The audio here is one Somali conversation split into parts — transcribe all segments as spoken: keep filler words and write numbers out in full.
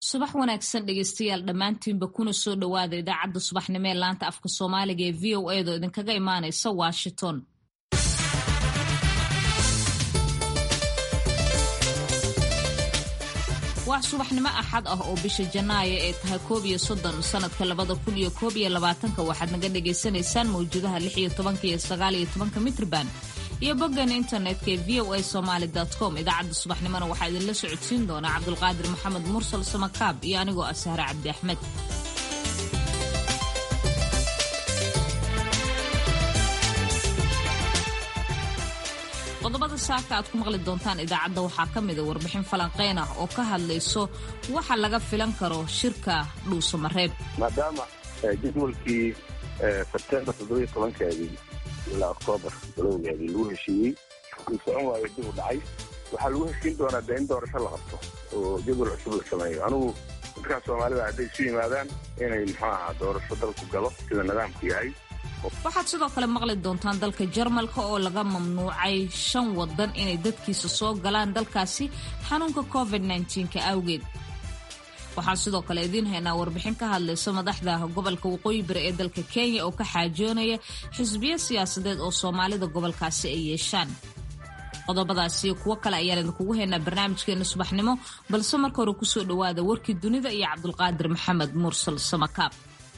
subax wanaagsan dhegeystayaal dhammaantiinba kuna soo dhowaada idaacadda subaxnimo ee laanta afka soomaaliga ee v o edo idinkaga imaanaysa washington. waa subaxnimo axad ah oo bisha janaayo ee tahay koob iyo soddon sanadka labada kun iyo koob iyo labaatanka waxaad naga dhagaysanaysaan mawjadaha lix iyo tobanka iyo sagaal iyo tobanka mitrban iyo boggan internetka ee v o a somaly dot com. idaacadda subaxnimona waxaa idinla socodsiin doonaa cabdulqaadir maxamed mursal samakaab iyo anigoo ah sahre cabdi axmed. qodobada saaka aad ku maqli doontaan idaacadda waxaa ka mida warbixin falanqeyn ah oo ka hadlayso waxa laga filan karo shirka dhuusamareeb, maadaama jadwalkii sebtembar toddoba iyo tobankeedii ilaa oktoobar bilowgeedii lagu heshiiyey uu socon waayo dib u dhacay. waxaa lagu heshiin doonaa dee in doorasho la qabto oo jadwal cusub la sameeyo. anigu dadkaa soomaalida hadday isu yimaadaan inay muxuu ahaa doorasho dalku galo sida nidaamku yahay. waxaad sidoo kale maqli doontaan dalka jarmalka oo laga mamnuucay shan wadan inay dadkiisa soo galaan dalkaasi xanuunka covid nneteen-ka awgeed. waxaan sidoo kale idiin haynaa warbixin ka hadlaysa madaxda gobolka waqooyi bari ee dalka kenya oo ka xaajoonaya xisbiyo siyaasadeed oo soomaalida gobolkaasi ay yeeshaan. qodobadaasi kuwo kale ayaan idinkugu haynaa barnaamijkeena subaxnimo, balse marka hore kusoo dhowaada warkii dunida iyo cabdulqaadir maxamed mursal samakaab.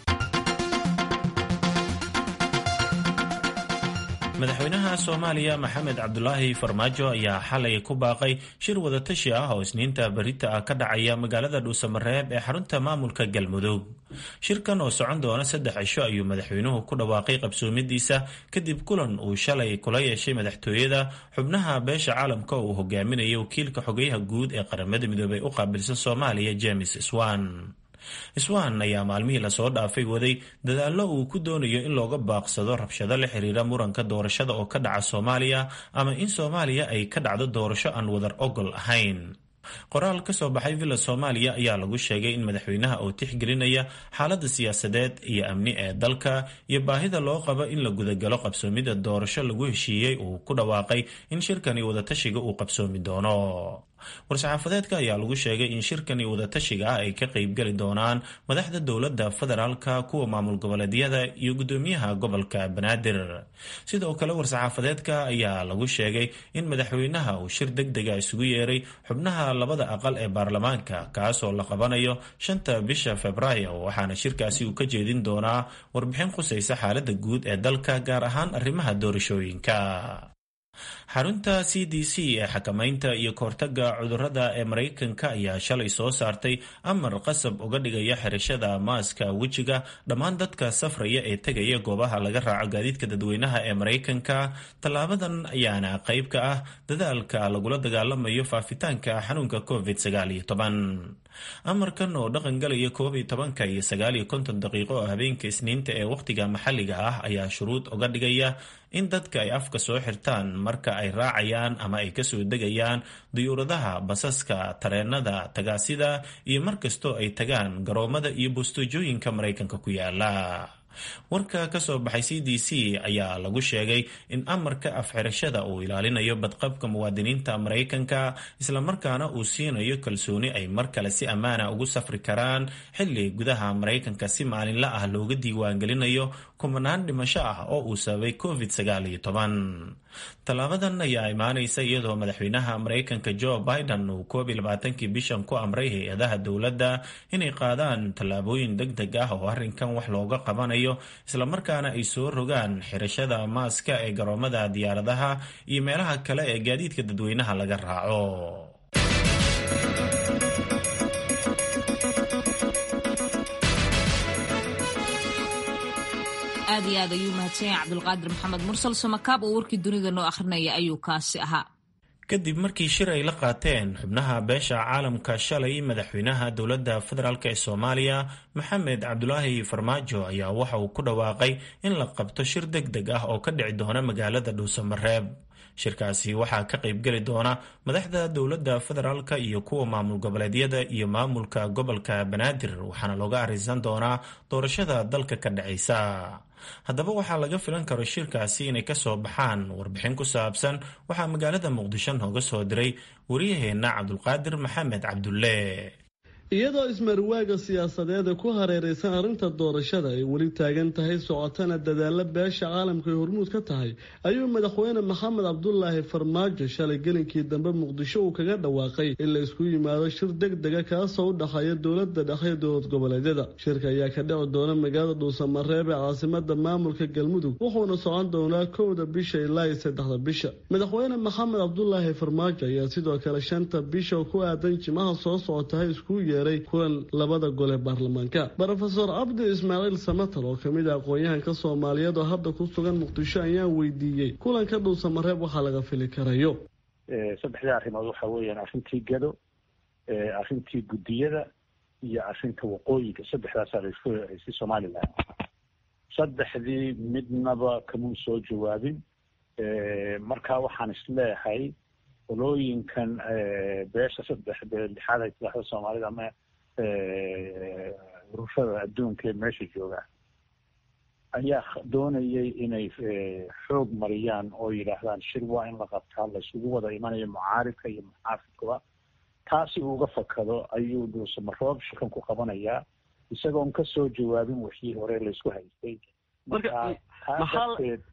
madaxweynaha soomaaliya maxamed cabdulaahi farmaajo ayaa xalay ku baaqay shir wadatashi ah oo isniinta berita ah ka dhacaya magaalada dhuusamareeb ee xarunta maamulka galmudug. shirkan oo socon doona saddex cisho ayuu madaxweynuhu ku dhawaaqay qabsoomidiisa kadib kulan uu shalay kula yeeshay madaxtooyada xubnaha beesha caalamka oo uu hogaaminayay wakiilka xogeyaha guud ee qaramada midoobay u qaabilsan soomaaliya james swan. swan ayaa maalmihii lasoo dhaafay waday dadaallo uu ku doonayo in looga baaqsado rabshado la xiriira muranka doorashada oo ka dhaca soomaaliya ama in soomaaliya ay ka dhacdo doorasho aan wadar ogol ahayn. qoraal ka soo baxay villa soomaaliya ayaa lagu sheegay in madaxweynaha oo tixgelinaya xaaladda siyaasadeed iyo amni ee dalka iyo baahida loo qabo in la gudagalo qabsoomida doorasho lagu heshiiyey uu ku dhawaaqay in shirkani wadatashiga uu qabsoomi doono. war-saxaafadeedka ayaa lagu sheegay in shirkani wadatashiga ah ay ka qaybgeli doonaan madaxda dowladda federaalka, kuwa maamul goboleedyada iyo guddoomiyaha gobolka banaadir. sidoo kale war-saxaafadeedka ayaa lagu sheegay in madaxweynaha uu shir deg dega isugu yeeray xubnaha labada aqal ee baarlamaanka kaasoo la qabanayo shanta bisha februaayo, waxaana shirkaasi uu ka jeedin doonaa warbixin khusaysa xaaladda guud ee dalka, gaar ahaan arrimaha doorashooyinka. xarunta c d c ee xakamaynta iyo kahortaga cudurada ee maraykanka ayaa shalay soo saartay amar qasab uga dhigaya xirashada maaska wejiga dhammaan dadka safraya ee tegaya goobaha laga raaco gaadiidka dadweynaha ee maraykanka. tallaabadan ayaana qayb ka ah dadaalka lagula dagaalamayo faafitaanka xanuunka covid sagaal iyo toban. amarkan oo dhaqan galaya koob iyo tobanka iyo sagaal iyo konton daqiiqo oo habeenka isniinta ee wakhtiga maxalliga ah ayaa shuruud uga dhigaya in dadka ay afka soo xirtaan marka ay raacayaan ama ay kasoo degayaan diyuuradaha, basaska, tareenada, tagaasida iyo markastoo ay tagaan garoomada iyo bostoojooyinka maraykanka ku yaala. warka ka soo baxay c d c ayaa lagu sheegay in amarka afxirashada uu ilaalinayo badqabka muwaadiniinta maraykanka, islamarkaana uu siinayo kalsooni ay mar kale si ammaana ugu safri karaan xilli gudaha maraykanka si maalinla ah looga diiwaangelinayo kumanaan dhimasho ah oo uu sababay covid sagaal iyo toban. tallaabadan ayaa imaanaysa iyadoo madaxweynaha maraykanka joe biden uu koob iyo labaatankii bishan ku amray hay-adaha dowladda inay qaadaan tallaabooyin deg deg ah oo arrinkan wax looga qabanayo, islamarkaana ay soo rogaan xirashada maaska ee garoomada diyaaradaha iyo meelaha kale ee gaadiidka dadweynaha laga raaco. aad iyo aad ayuu mahadsan yahay cabdulqaadir maxamed mursal samakaab oo warkii dunida noo akhrinaya ayuu kaasi ahaa. kadib markii shir ay la qaateen xubnaha beesha caalamka shalay, madaxweynaha dowladda federaalk ee soomaaliya maxamed cabdulaahi farmaajo ayaa waxa uu ku dhawaaqay in la qabto shir deg deg ah oo ka dhici doona magaalada dhuusamareeb. shirkaasi waxaa ka qaybgeli doona madaxda dowladda federaalka iyo kuwa maamul goboleedyada iyo maamulka gobolka banaadir, waxaana looga arrinsan doonaa doorashada dalka ka dhacaysa. haddaba waxaa laga filan karo shirkaasi inay ka soo baxaan warbixin ku saabsan waxaa magaalada muqdisho nooga soo diray wariyaheenna cabdulqaadir maxamed cabdulle. iyadoo ismarwaaga siyaasadeed ee ku hareeraysan arrinta doorashada ay weli taagan tahay socotana dadaalo beesha caalamka ay hormuud ka tahay ayuu madaxweyne maxamed cabdulaahi farmaajo shalay gelinkii dambe muqdisho uu kaga dhawaaqay in la isku yimaado shir degdega kaasoo u dhexeeya dowlada dhexe ee dowlad goboleedyada. shirka ayaa ka dhici doona magaalada dhuusamareeb ee caasimada maamulka galmudug wuxuuna socon doonaa kowda bisha ilaa iyo saddexda bisha. madaxweyne maxamed cabdulaahi farmaajo ayaa sidoo kale shanta bisha ku aadan jimaha soo socotahay isku kulan labada gole baarlamaanka. Professor Cabdi Ismaaciil Samatar oo kamid ah aqoon-yahanka Soomaaliyeed oo hadda ku sugan Muqdisho ayaa weydiiyey kulanka dhuusamareeb waxa laga fili karayo. ee saddexda arrimood waxa weeyaan arrintii gado, ee arrintii gudiyada iyo arrinta waqooyiga. saddexdaas ay isku haysi Soomaaliland. saddexdii midnaba kama soo jawaabin. ee marka waxaan isleeyahay olooyinkan beesha saddex lixaad ay tilaahdo Soomaalida ama ururada adduunka ee meesha jooga ayaa doonayay inay xoog mariyaan oo yidhaahdaan shir waa in la qabtaa la isugu wada imanayo mucaaridka iyo muxaafidkuba. taasi uu uga fakado ayuu dhuusamareeb shirkan ku qabanayaa isagoon ka soo jawaabin wixii hore laysku haystay. marka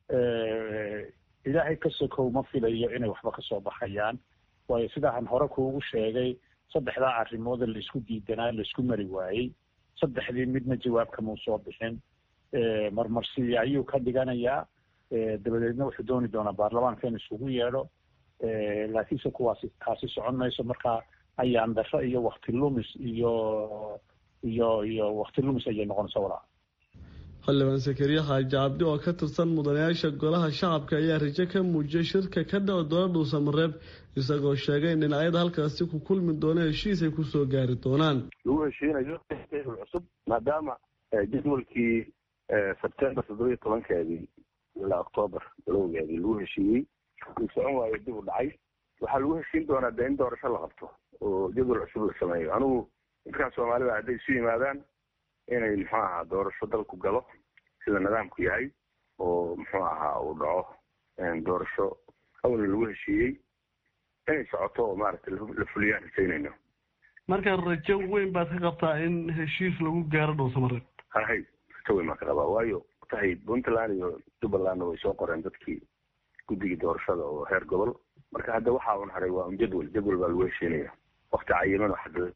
ilaahay ka sokow ma filayo inay waxba kasoo baxayaan, waayo sidaan hore kuugu sheegay saddexdaa arrimood laisku diidanaa laisku mari waayey. saddexdii midna jawaab kamau soo bixin. marmarsi ayuu ka dhiganayaa, dabadeedna wuxuu dooni doonaa baarlamaanka in isugu yeedho, laakiinse kuwaasi taasi socon mayso. markaa ayaan darro iyo wakti lumis iyo iyo iyo wakti lumis ayay noqonaysa walaa. xildhibaan sakariye xaaji cabdi oo ka tirsan mudanayaasha golaha shacabka ayaa rajo ka muujiyay shirka ka dhici doona dhuusamareeb isagoo sheegay in dhinacyada halkaasi ku kulmi doona heshiis ay kusoo gaari doonaan. lagu heshiinayo cusub maadaama jadwalkii sebtembar toddoba iyo tobankeedii ilaa octoobar bilowgeedii lagu heshiiyey uu socon waayo dib u dhacay. waxaa lagu heshiin doonaa dee in doorasho la qabto oo jadwal cusub la sameeyo. anigu dadkan Soomaalida hadday isu yimaadaan inay muxuu ahaa doorasho dalku galo sida nidaamku yahay oo muxuu ahaa uu dhaco doorasho awal lagu heshiiyey inay socoto oo maaragtay la fuliyaan rajaynayno. marka rajo weyn baad ka qabtaa in heshiis lagu gaaro dhuusamareeb? hay rajo weyn baan ka qabaa, waayo tahay Puntland iyo Jubbaland way soo qoreen dadkii guddigii doorashada oo heer gobol. marka hadda waxaa un haray waa un jadwal jadwal baa lagu heshiinaya waqti cayiman oo xadda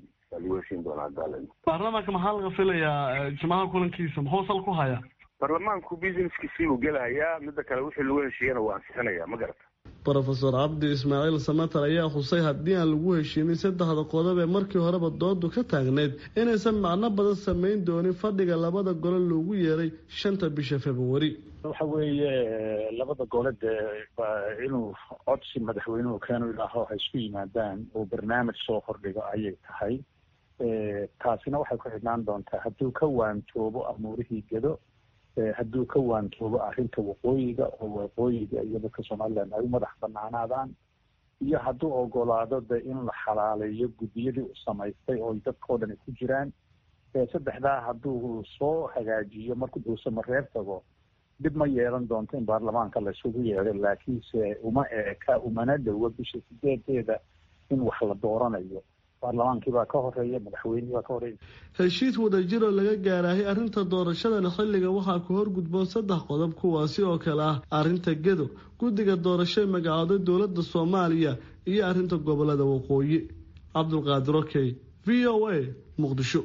baarlamaanka maxaa laga filayaa jimaha kulankiisa muxuu sal ku hayaa? baarlamaanku businesskiisii uu gelahayaa, midda kale wixii lagu heshiiyana waa ansixinayaa. ma garata. Professor Cabdi Ismaaciil Samatar ayaa xusay haddii aan lagu heshiinin saddexda qodob ee markii horeba doodu ka taagneyd inaysan macno badan samayn doonin fadhiga labada gole loogu yeeray shanta bisha Februari. waxa weeye labada gole dee inuu codsi madaxweynuhu keenu ilaaho ha isku yimaadaan oo barnaamij soo hordhigo ayay tahay. taasina waxay ku xidhnaan doontaa hadduu ka waantoobo amuurihii gado, hadduu ka waantoobo arrinta waqooyiga oo waqooyiga iyo dadka Somaliland ay u madax banaanaadaan, iyo hadduu ogolaado de in la xalaaleeyo guddiyadii u samaystay oo dadkoo dhan ku jiraan. saddexdaa hadduu soo hagaajiyo markuu dhuusamareeb tago dib ma yeelan doonto in baarlamaanka la isugu yeedho, laakiinse uma eeka umana dhowo bisha sideedeeda in wax la dooranayo. baarlamaankii baa ka horeeya, madaxweynihii baa ka horeeya. heshiis wadajir oo laga gaarahay arrinta doorashadana xilliga waxaa ku horgudboon saddex qodob kuwaasi oo kale ah arrinta gedo, guddiga doorasho magacooday dowladda Soomaaliya iyo arrinta gobolada waqooyi. Cabdulqaadir Okey, V O A, Muqdisho.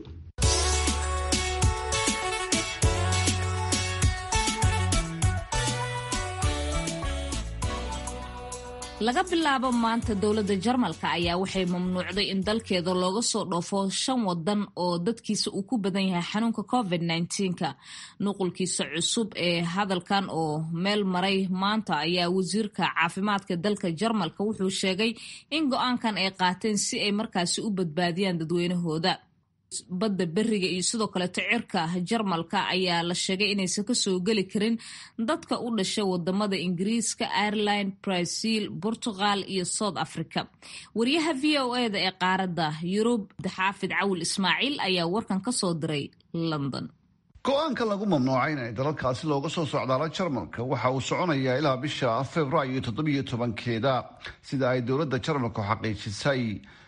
laga bilaabo maanta dowladda Jarmalka ayaa waxay mamnuucday in dalkeeda looga soo dhoofo shan wadan oo dadkiisa uu ku badan yahay xanuunka covid nineteen-ka. nuqulkiisa cusub ee hadalkan oo meel maray maanta ayaa wasiirka caafimaadka dalka Jarmalka wuxuu sheegay in go-aankan ay qaateen si ay markaasi u badbaadiyaan dadweynahooda. badda beriga iyo sidoo kale cirka Jarmalka ayaa la sheegay inaysan ka soo gali karin dadka u dhashay wadamada Ingiriiska, Ireland, Brazil, Portugal iyo South Africa. wariyaha V O A da ee qaaradda Yurub Xaafid Cawil Ismaaciil ayaa warkan ka soo diray London. go-aanka lagu mamnuucay in dalalkaasi looga soo socdaalo Jarmalka waxa uu soconayaa ilaa bisha Febraayo toddoba iyo tobankeeda sida ay dowladda Jarmalka xaqiijisay.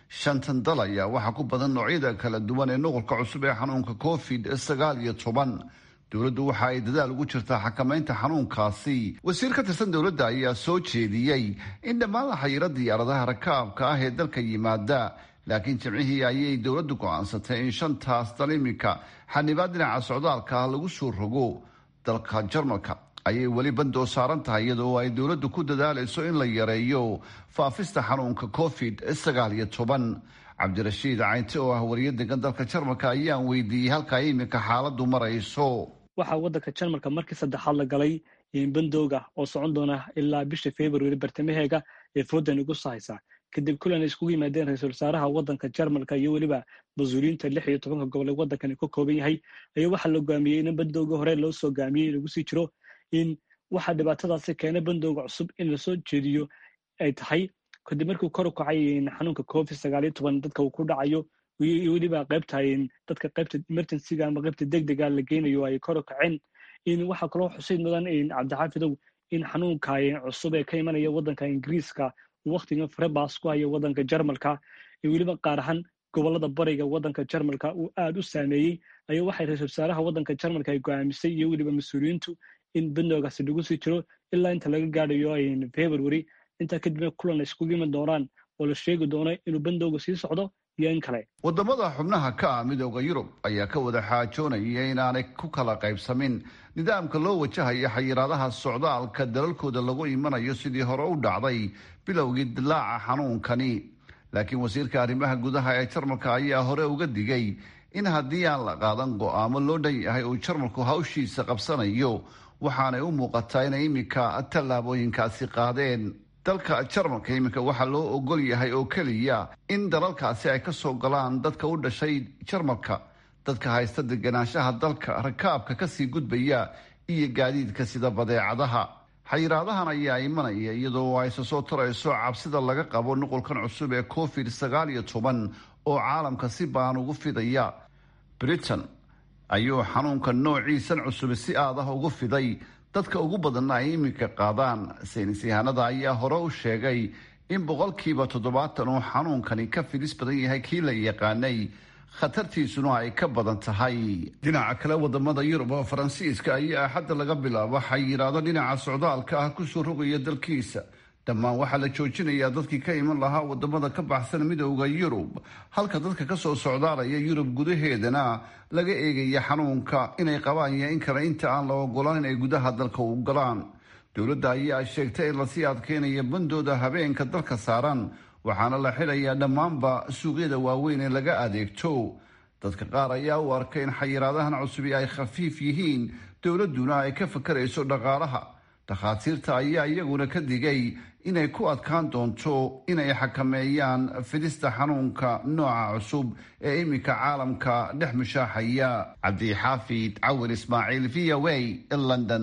shantan dal ayaa waxaa ku badan noocyada kala duwan ee nuqulka cusub ee xanuunka covid sagaal iyo toban. dowladdu waxa ay dadaal ugu jirtaa xakamaynta xanuunkaasi. wasiir ka tirsan dowladda ayaa soo jeediyey in dhammaan la xayiro diyaaradaha rakaabka ah ee dalka yimaada, laakiin jimcihii ayay dowladdu go-aansatay in shantaas dal iminka xanibaad dhinaca socdaalka ah lagu soo rogo. dalka jarmalka ayay weli bandoo saaran tahay iyadoo ay dowladdu ku dadaalayso in la yareeyo faafista xanuunka covid sagaal iyo toban. cabdirashiid caynte oo ah wariye degan dalka jarmalka ayaan weydiiyey halka iminka xaaladu marayso. waxaa waddanka jarmalka markii saddexaad la galay bandooga oo socon doona ilaa bisha february bartamaheega ee foodan ugu sahaysa kadib kulan ay iskugu yimaadeen ra-iisul wasaaraha waddanka jarmalka iyo weliba mas-uuliyiinta lix iyo tobanka gobol ee waddankani ka kooban yahay ayaa waxaa la go'aamiyey in bandooga hore loo soo gaamiyey lagu sii jiro in waxaa dhibaatadaasi keenay bandooga cusub in lasoo jeediyo ay tahay kadib markuu kor u kacay xanuunka covid sagaal iyo toban dadka uu ku dhacayo iyo weliba qaybta dadka qaybta emergencyga ama qaybta degdega la geynayo ay kor u kaceen. in waxaa kaloo xusid mudan cabdixaafidow in xanuunka cusub ee ka imanaya waddanka ingiriiska waqtigan farebaas ku haya waddanka jarmalka iyo weliba qaar ahaan gobolada bariga waddanka jarmalka uu aada u saameeyey ayaa waxay ra-iisul wasaaraha waddanka jarmalka ay go'aamisay iyo weliba mas-uuliyiintu in bandoogaasi lagu sii jiro ilaa inta laga gaadhayo february. intaa kadibna kulan iskugu iman doonaan oo la sheegi doono inuu bandooga sii socdo iyo in kale. wadamada xubnaha ka ah midooda yurub ayaa ka wada xaajoonaya inaanay ku kala qaybsamin nidaamka loo wajahayo xayiraadaha socdaalka dalalkooda lagu imanayo sidii hore u dhacday bilowgii dilaaca xanuunkani. laakiin wasiirka arrimaha gudaha ee jarmalka ayaa hore uga digay in haddii aan la qaadan go'aamo loo dhan yahay uu jarmalku hawshiisa qabsanayo, waxaanay u muuqataa inay iminka tallaabooyinkaasi qaadeen. dalka jarmalka iminka waxaa loo ogol yahay oo keliya in dalalkaasi ay ka soo galaan dadka u dhashay jarmalka, dadka haysta deganaanshaha dalka, rakaabka kasii gudbaya iyo gaadiidka sida badeecadaha. xayiraadahan ayaa imanaya iyadoo ay soo tarayso cabsida laga qabo nuqulkan cusub ee covid sagaal iyo toban oo caalamka si baan ugu fidaya. britain ayuu xanuunka noociisan cusub si aad ah ugu fiday, dadka ugu badanna ay iminka qaadaan. saynis yahanada ayaa hore u sheegay in boqolkiiba toddobaatan uu xanuunkani ka fidis badan yahay kii la yaqaanay, khatartiisuna ay ka badan tahay. dhinaca kale wadamada yurub oo faransiiska ayaa axadda laga bilaabo xayiraado dhinaca socdaalka ah kusoo rogaya dalkiisa. dhammaan waxaa la joojinayaa dadkii ka iman lahaa wadamada ka baxsan midooda yurub, halka dadka kasoo socdaalaya yurub gudaheedana laga eegaya xanuunka inay qabaan iyo in kale inta aan la ogolaan inay gudaha dalka u galaan. dowladda ayaa sheegtay in lasii adkeynaya bandooda habeenka dalka saaran, waxaana la xilayaa dhammaanba suuqyada waaweyn ee laga adeegto. dadka qaar ayaa u arkay in xayiraadahan cusubi ay khafiif yihiin, dowladduna ay ka fakarayso dhaqaalaha. dakhaatiirta ayaa iyaguna ka digay inay ku adkaan doonto inay xakameeyaan fidista xanuunka nooca cusub ee iminka caalamka dhex mushaaxaya. cabdixaafid cawil ismaaciil, v o a, london.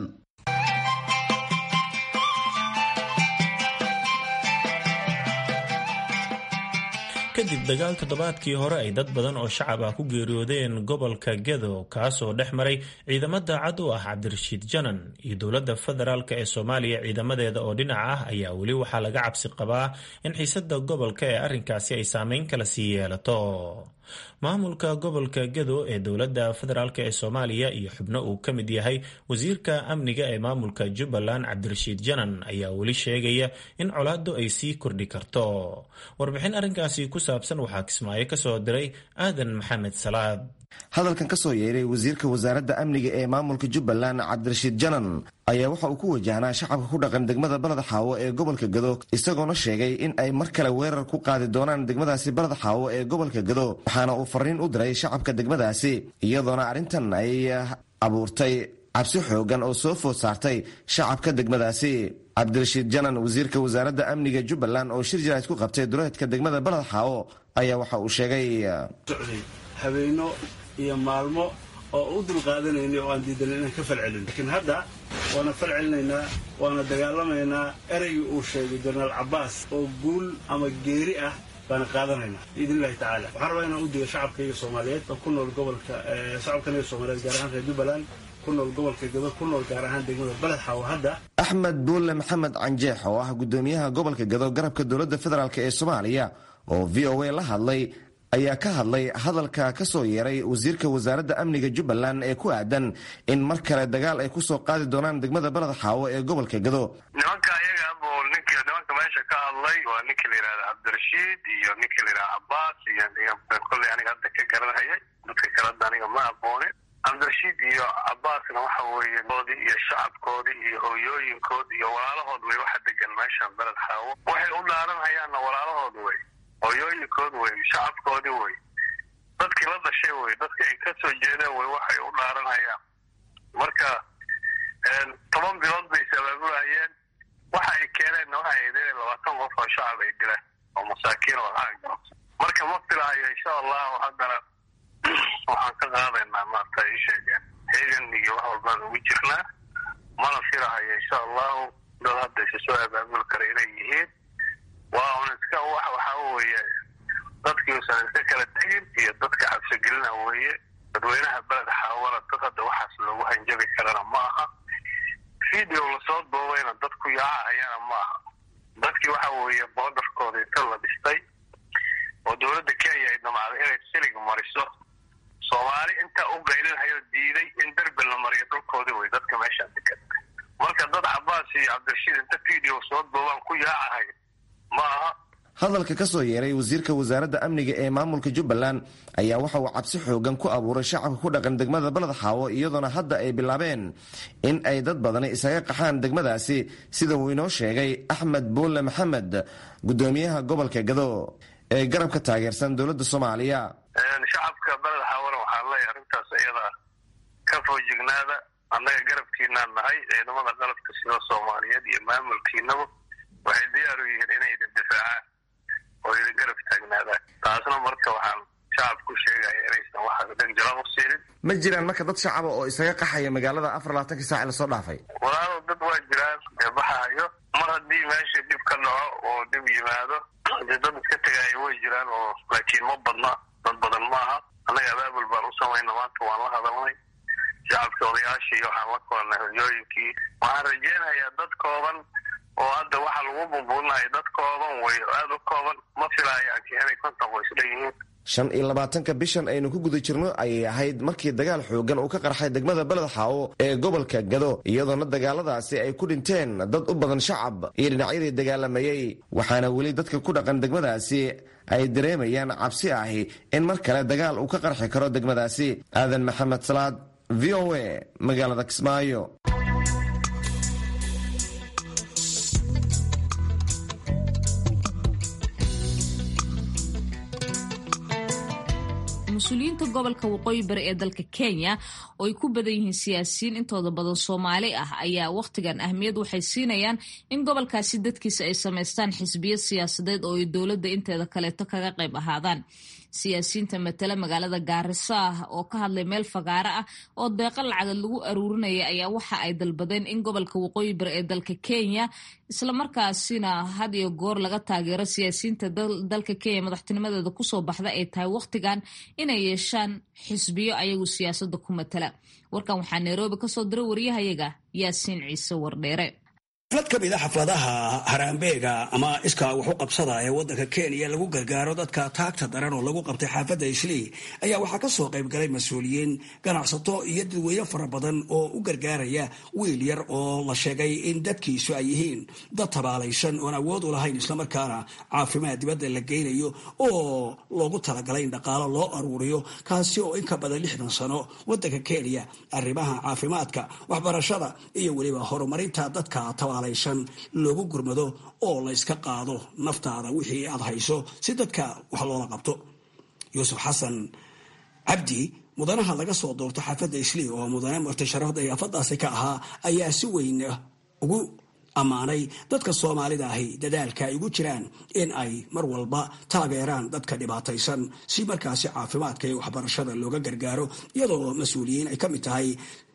kadib dagaal toddobaadkii hore ay dad badan oo shacab ah ku geeriyoodeen gobolka gedo kaasoo dhex maray ciidamo daacad u ah cabdirashiid janan iyo dowladda federaalk ee soomaaliya ciidamadeeda oo dhinac ah ayaa weli waxaa laga cabsi qabaa in xiisada gobolka ee arrinkaasi ay saameyn kala sii yeelato. maamulka gobolka gedo ee dowladda federaalk ee soomaaliya iyo xubno uu ka mid yahay wasiirka amniga ee maamulka jubbaland cabdirashiid janan ayaa weli sheegaya in colaaddu ay sii kordhi karto. warbixin arrinkaasi ku saabsan waxaa kismaayo ka soo diray aadan maxamed salaad. hadalkan ka soo yeeray wasiirka wasaaradda amniga ee maamulka jubbaland cabdirashiid janan ayaa waxa uu ku wajahnaa shacabka ku dhaqan degmada balad xaawo ee gobolka gado, isagoona sheegay in ay mar kale weerar ku qaadi doonaan degmadaasi balad xaawo ee gobolka gado, waxaana uu fariin u diray shacabka degmadaasi, iyadoona arrintan ay abuurtay cabsi xoogan oo soo food saartay shacabka degmadaasi. cabdirashiid janan wasiirka wasaaradda amniga jubbaland oo shir jiraad ku qabtay duleedka degmada balad xaawo ayaa waxa uu sheegay habeeno iyo maalmo oo u dulqaadanaynay oo aan diidanay inaan ka falcelin, laakiin hadda waana falcelinaynaa, waana dagaalamaynaa. ereygii uu sheegay jenaraal cabbaas oo guul ama geeri ah baana qaadanaynaa biidnillahi tacaala. waxaan rabaa inaan u digo shacabkayga soomaaliyeed oo ku nool gobolka shacabkaniga soomaaliyeed gaar ahaan reer jubbaland ku nool gobolka gado ku nool gaar ahaan degmada baled xaawo. hadda axmed buulle maxamed canjeex oo ah gudoomiyaha gobolka gado garabka dowladda federaalk ee soomaaliya oo v o a la hadlay ayaa ka hadlay hadalka ka soo yeeray wasiirka wasaaradda amniga jubbaland ee ku aadan in mar kale dagaal ay ku soo qaadi doonaan degmada beled xaawo ee gobolka gado. nimanka ayaga abo ninka nimanka meesha ka hadlay waa ninka la yidhahda cabdirashiid iyo ninka la yidhahda cabaas iyo kolley aniga hadda ka garanhayay dadka kaleda aniga ma aqoonin. cabdirashiid iyo cabaasna waxa weeye doodii iyo shacabkoodii iyo hooyooyinkood iyo walaalahood way waxa degan meeshan beled xaawo waxay u dhaaranhayaanna walaalahood wey, hooyooyinkood wey, shacabkoodii wey, dadkii la dhashay wey, dadka ay ka soo jeedeen wey waxay u dhaaranhayaan. marka toban bilood bay sabaabulahayeen waxa ay keeneenna waxay ahayd labaatan qof oo shacab ay dilaan oo masaakiin oo aaga. marka ma filahayo insha allahu haddana waxaan ka qaadaynaa maarta ay sheegeen heegan iyo wax walbaan ugu jirnaa, mana filahayo insha allahu dad hadda isa soo abaabul kara inay yihiin. waa un iska wax waxaa weeye dadkii usan iska kala tegin iyo dadka cabsigelina weeye. dadweynaha beled xaawala dad hadda waxaas loogu hanjabi karana ma aha. video lasoo duubayna dadku yaacahayana ma aha. dadkii waxa weeye boodarkooda inta la dhistay oo dowladda kenya ay damacday inay silig mariso, soomaali intaa u qaylinhayo diiday in derbi la mariyo dhulkoodii wey dadka meeshaan degan. marka dad cabaas iyo cabdirashiid inta video soo duubaan ku yaacahay ma aha. hadalka ka soo yeeray wasiirka wasaaradda amniga ee maamulka jubbaland ayaa waxa uu cabsi xoogan ku abuuray shacabka ku dhaqan degmada beled xaawo, iyadoona hadda ay bilaabeen in ay dad badani isaga qaxaan degmadaasi, sida uu inoo sheegay axmed buulle maxamed, gudoomiyaha gobolka gado ee garabka taageersan dowladda soomaaliya. shacabka beled xaawona waxaa leeyahay arrintaas iyada ka foojignaada, annaga garabkiinaan nahay, ciidamada qalabka sida soomaaliyeed iyo maamulkiinaba waxay diyaar u yihiin inay idin difaacaan oo idin garab taagnaadaan. taasna marka waxaan shacab ku sheegaya inaysan waxaas dhegjalan u siinin. ma jiraan marka dad shacaba oo isaga qaxaya magaalada afar labaatankii saac lasoo dhaafay? walaalo dad waa jiraan ee baxahayo. mar haddii meesha dhib ka dhaco oo dhib yimaado dee dad iska tegaayo way jiraan, oo laakiin ma badna, dad badan ma aha. annaga abaabul baan u samayna, maanta waan la hadalnay shacabka odayaashii iyo waxaan la kulannay horyooyinkii. waxaan rajeynayaa dad kooban oo hadda waxa lagu bumbuulinaya dad kooban wey, aada u kooban. ma filaayo anki inay konton qoys leeyihiin. shan iyo labaatanka bishan aynu ku guda jirno ayay ahayd markii dagaal xoogan uu ka qarxay degmada beled xaawo ee gobolka gado, iyadoona dagaaladaasi ay ku dhinteen dad u badan shacab iyo dhinacyadii dagaalamayey. waxaana weli dadka ku dhaqan degmadaasi ay dareemayaan cabsi ahi in mar kale dagaal uu ka qarxi karo degmadaasi. aadan maxamed salaad, v o a, magaalada kismaayo. mas-uuliyiinta gobolka waqooyi bari ee dalka kenya oo ay ku badan yihiin siyaasiyiin intooda badan soomaali ah ayaa wakhtigan ahmiyad waxay siinayaan in gobolkaasi dadkiisa ay samaystaan xisbiyo siyaasadeed oo ay dowladda inteeda kaleeto kaga qayb ahaadaan. siyaasiyiinta matala magaalada gaarisa ah oo ka hadlay meel fagaaro ah oo deeqa lacagad lagu aruurinaya ayaa waxa ay dalbadeen in gobolka waqooyi bari ee dalka kenya islamarkaasina had iyo goor laga taageero siyaasiyiinta dalka kenya madaxtinimadeeda kusoo baxda ay tahay wakhtigan inay yeeshaan xisbiyo ayagu siyaasadda ku matala. warkan waxaa nairobi kasoo diray wariyahayaga yaasiin ciise wardheere. xaflad ka mid a xafladaha haraambeega ama iskaa wax u qabsada ee waddanka kenya lagu gargaaro dadka taagta daran oo lagu qabtay xaafadda islii ayaa waxaa ka soo qayb galay mas-uuliyiin, ganacsato iyo dadweyne fara badan oo u gargaaraya wiil yar oo la sheegay in dadkiisu ay yihiin dad tabaalaysan oon awood u lahayn, islamarkaana caafimaad dibadda la geynayo oo loogu talagalay in dhaqaalo loo aruuriyo, kaasi oo in ka badan lixdan sano waddanka kenya arrimaha caafimaadka, waxbarashada iyo weliba horumarinta dadka loogu gurmado oo layska qaado naftaada wixii aad hayso si dadka wax loola qabto. yuusuf xasan cabdi, mudanaha laga soo doorto xaafadda islii oo mudane murtasharafda yaafadaasi ka ahaa, ayaa si weyn ugu ammaanay dadka soomaalida ahi dadaalka ay ugu jiraan in ay mar walba taageeraan dadka dhibaataysan si markaasi caafimaadka iyo waxbarashada looga gargaaro, iyadoo mas-uuliyiin ay ka mid tahay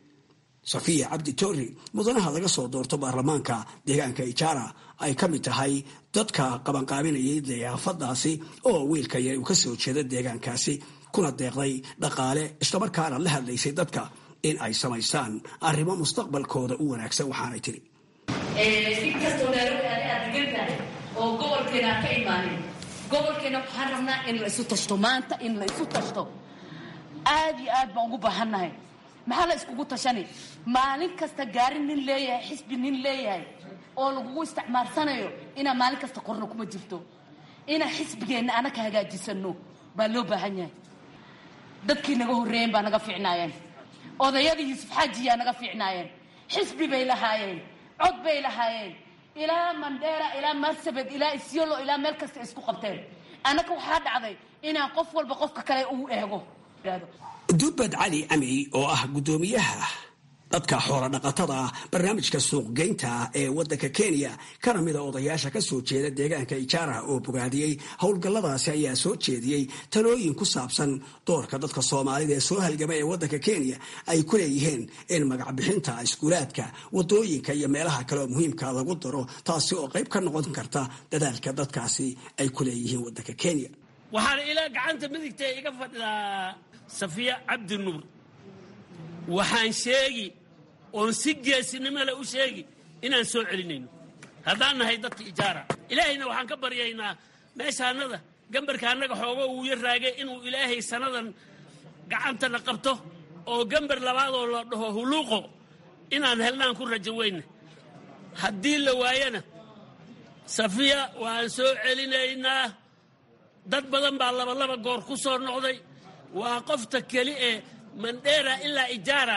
safiya cabdi toori, mudanaha laga soo doorto baarlamaanka deegaanka ijaara, ay ka mid tahay dadka qabanqaabinayay dayaafadaasi oo wiilka yar uu ka soo jeeda deegaankaasi kuna deeqday dhaqaale, islamarkaana la hadlaysay dadka in ay samaystaan arrimo mustaqbalkooda u wanaagsan. waxaanay tiri si kastoo dheerada aad degan tahay oo gobolkeena ka imaanin gobolkeena waxaan rabnaa in la isu tashto maanta in la isu tashto aad iyo aad baan ugu baahannahay maxaa la iskugu tashani maalin kasta gaari nin leeyahay xisbi nin leeyahay oo lagugu isticmaalsanayo inaa maalin kasta qorno kuma jirto inaa xisbigeenna anaka hagaajisano baa loo baahan yahay dadkii naga horreeyeen baa naga fiicnaayeen odayadii yuusuf xaajiyaa naga fiicnaayeen xisbi bay lahaayeen cod bay lahaayeen ilaa mandheera ilaa marsabed ilaa isyolo ilaa meel kasta isku qabteen annaka waxaa dhacday inaan qof walba qofka kale uu eego dubbad cali camey oo ah guddoomiyaha dadka xoola dhaqatada ah barnaamijka suuqgeynta ee waddanka kenya kana mida odayaasha ka soo jeeda deegaanka ijaara oo bogaadiyey howlgalladaasi ayaa soo jeediyey talooyin ku saabsan doorka dadka soomaalida ee soo halgama ee waddanka kenya ay ku leeyihiin in magacbixinta iskuulaadka wadooyinka iyo meelaha kale oo muhiimka lagu daro taasi oo qayb ka noqon karta dadaalka dadkaasi ay ku leeyihiin waddanka kenya waxaan ilaa gacanta midigta iga fadhidaa safiya cabdi nuur waxaan sheegi oon si geesinimo leh u sheegi inaan soo celinayno haddaan nahay dadka ijaara ilaahayna waxaan ka baryaynaa meeshaanada gambarka annaga xoogo uu yaraagay inuu ilaahay sannadan gacantana qabto oo gambar labaadoo la dhaho huluuqo inaan helnaan ku rajo weyna haddii la waayana safiya waan soo celinaynaa dad badan baa labalaba goor ku soo noqday waa qofta keli ee mandheera ilaa ijaara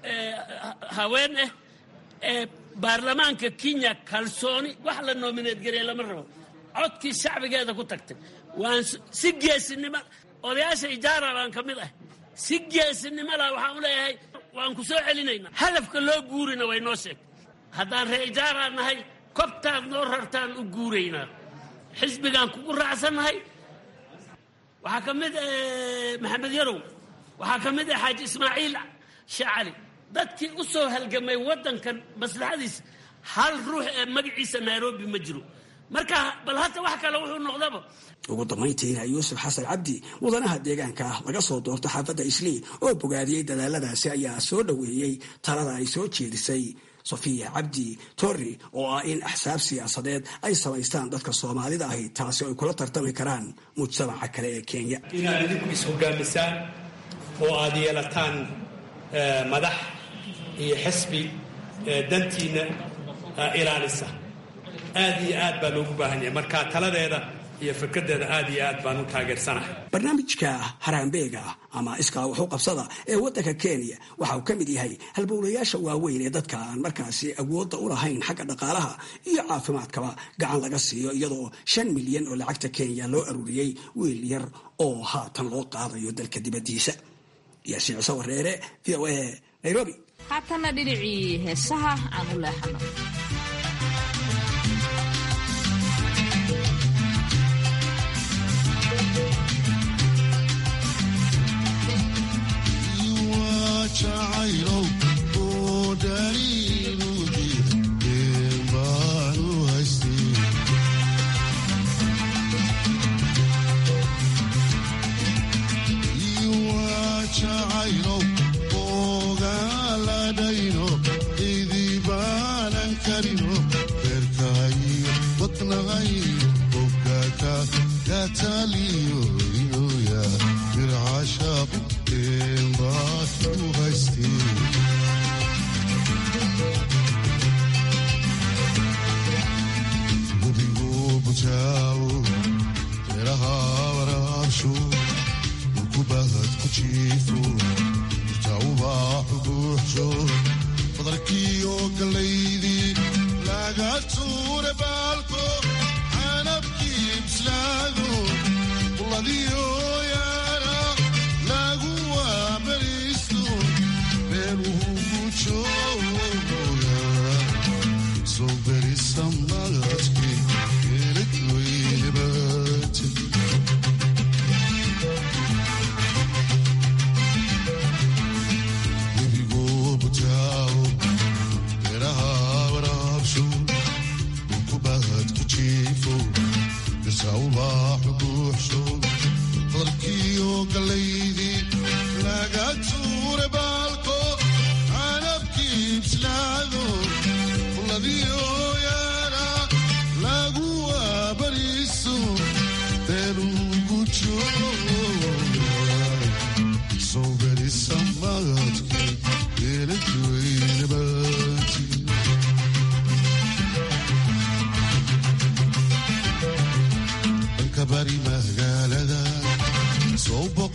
haween ah ee baarlamaanka kenya kalsooni wax la nomineed garey lama rabo codkii shacbigeeda ku tagtay waan si geesinimo odayaasha ijaara baan ka mid ah si geesinimo lah waxaan u leeyahay waan ku soo celinaynaa hadafka loo guurina way noo sheeg haddaan ree ijaara nahay kobtaad noo rartaan u guuraynaa xisbigaan kugu raacsannahay waxaa ka mid maxamed yarow waxaa ka mid ah xaaji ismaaciil shacali dadkii u soo halgamay waddankan maslaxadiisa hal ruux ee magaciisa nairobi ma jiro marka bal hadda wax kale wuxuu noqdaba ugu dambayntiina yuusuf xasan cabdi mudanaha deegaanka ah laga soo doorto xaafadda islii oo bogaadiyey dadaaladaasi ayaa soo dhoweeyey talada ay soo jeedisay safiya cabdi torri oo ah in axsaab siyaasadeed ay samaystaan dadka soomaalida ahi taasi ay kula tartami karaan mujtamaca kale ee kenya inaad idinku is-hogaamisaan oo aad yeelataan madax iyo xisbi dantiina ilaalisa aad iyo aad baa loogu baahan yahay marka taladeeda iyo fikradeeda aad iyo aad baan u taageersanahay barnaamijka haraanbeega ama iskaa wuxuu qabsada ee waddanka kenya waxa uu ka mid yahay halbowlayaasha waaweyn ee dadka aan markaasi awoodda u lahayn xagga dhaqaalaha iyo caafimaadkaba gacan laga siiyo iyadoo shan milyan oo lacagta kenya loo aruuriyey wiil yar oo haatan loo qaadayo dalka dibaddiisa yaasiin cise wareere v o a nairobi haatanna dhinacii heesaha aan u leexano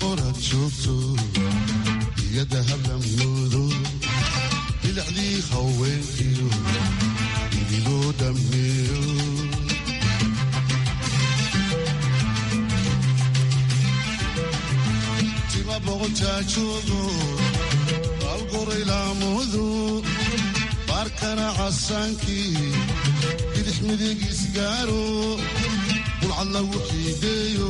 boqorad joogto iyo dahab lamoodo bilacdii haweenkiyo idiloo dhammeeyo tima boqotaajoodo algoray laamoodo baarkana casaankii bidix midigiis gaaro bulcad lagu xiideeyo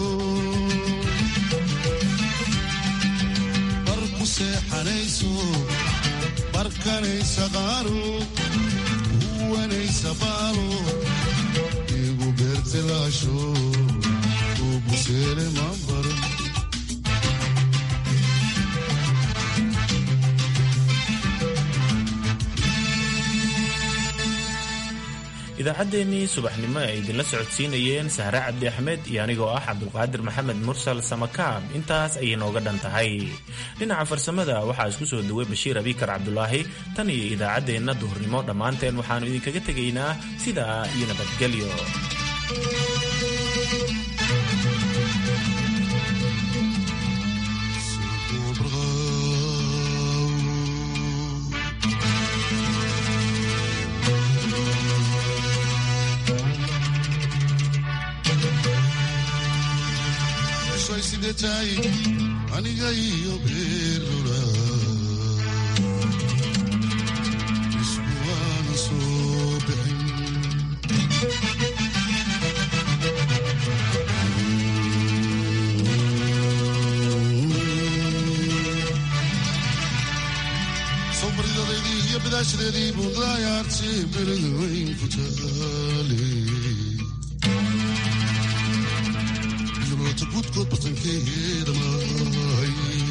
bar ku seexanayso barkanaysa qaaro huwanaysa baalo igu beertilaasho uu buseele mambar idaacaddeenii subaxnimo ay idinla socodsiinayeen sahre cabdi axmed iyo anigoo ah cabdulqaadir maxamed mursal samakaab intaas ayay nooga dhan tahay dhinaca farsamada waxaa isku soo duway bashiir abikar cabdulaahi tan iyo idaacaddeenna duhurnimo dhammaanteen waxaannu idinkaga tegaynaa sidaa iyo nabadgelyo. aniga iyo beerlula isku waana soo bixin sobridadeedii iyo bidaashadeedii buundaayaartay berada weyn ku taale gudkood batankeeda maay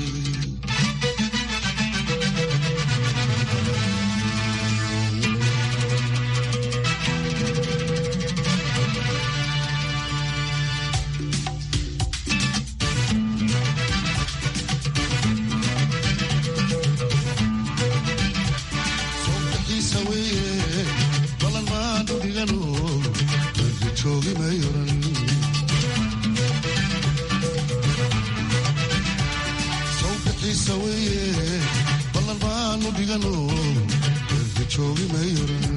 soobaxiisa weeye balan maanu dhigano darka joogi mayoran ballan baanu dhigano erka joogi mayoran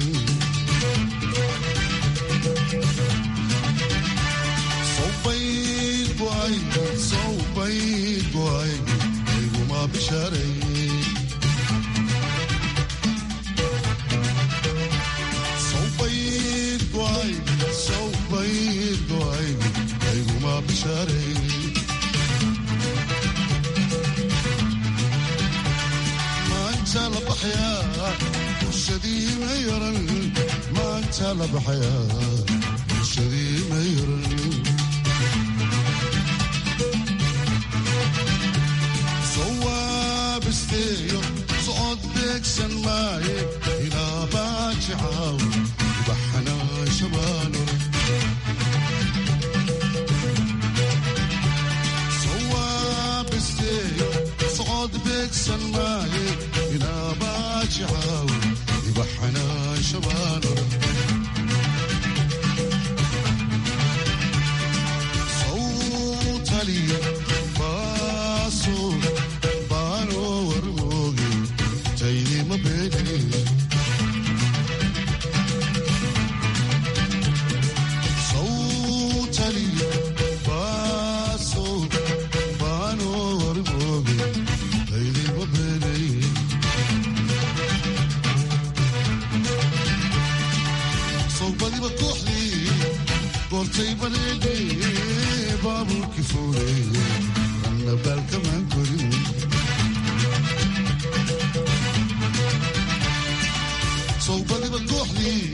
sawbayd go'ay sawbayd go'ay ayguma bishaaray sawbayd go'ay sawbayd go'ay ayguma bishaaray bulshadii ma yaran maanta la baxayaa bulshadii ma yaran sawaabisteeyo socod beegsan maaye ilaa baajicaaw ubaxanaa shabaanor sawaabisteeyo socod beegsan maaye باجعاو يبحنا شبانر صوت لي باسو بانو ورموغي جاي ما بيني صوت لي باسو بانو ورموغي جاي ما بيني صوبني بكحلي قلتي بليلي بابور كفولي أنا بالكمان كريم صوبني بكحلي